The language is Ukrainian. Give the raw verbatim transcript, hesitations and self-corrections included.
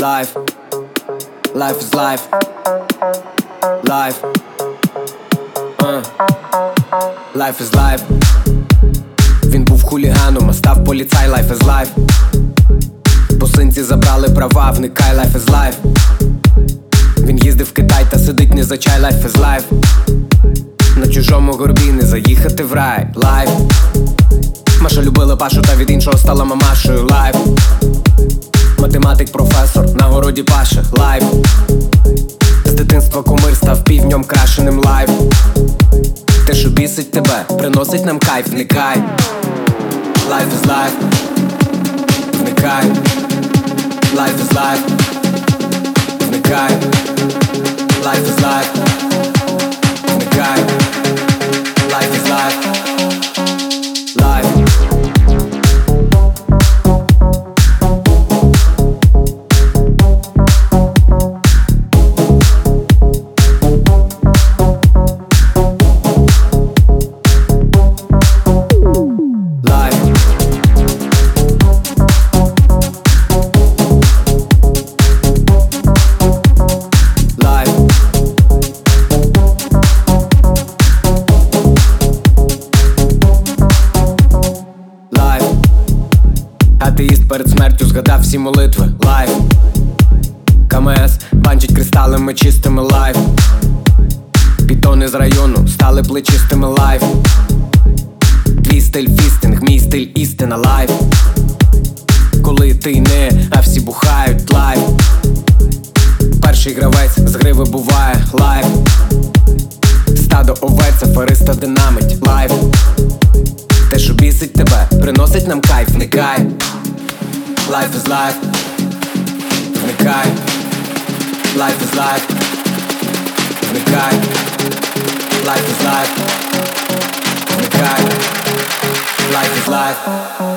Life, life is life. Life, uh. Life is life. Він був хуліганом, а став поліцай. Life is life. По синці забрали права, вникай. Life is life. Він їздив в Китай та сидить не за чай. Life is life. На чужому горбі не заїхати в рай. Life. Маша любила Пашу, та від іншого стала мамашею. Life. Математик, професор, на городі паше. Life. З дитинства кумир став півнем крашеним. Life. Те, що бісить тебе, приносить нам кайф. Вникай. Life is life. Вникай. Life is life. Вникай. Life is life. Вникай. Life is life. Life. Атеїст перед смертю згадав всі молитви. Лайф. КМС банчить кристалами чистими. Лайф. Пітони з району стали плечистими. Лайф. Твій стиль фістинг, мій стиль істина. Лайф. Коли ти не, а всі бухають. Лайф. Перший гравець з гри вибуває. Лайф. Стадо овець, афериста динамить. Лайф. Те, що бісить тебе, приносить нам кайф. Вникай. Life is life. Вникай. Life is life. Вникай. Life is life. Вникай. Life is life.